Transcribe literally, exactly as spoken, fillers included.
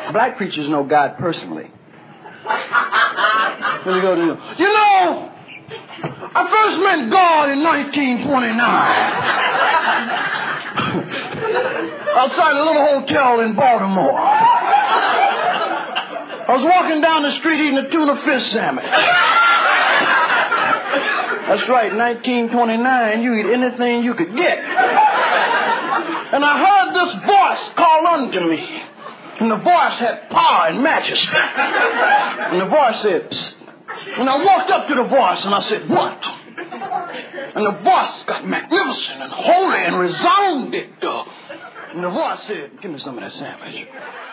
Black preachers know God personally. Let me go to you. You know, I first met God in nineteen twenty-nine. Outside a little hotel in Baltimore. I was walking down the street eating a tuna fish sandwich. That's right, nineteen twenty-nine, you eat anything you could get. And I heard this voice call unto me. And the voice had power and majesty. And the voice said, psst. And I walked up to the voice and I said, what? And the voice got magnificent and holy and resounded. And the voice said, give me some of that sandwich.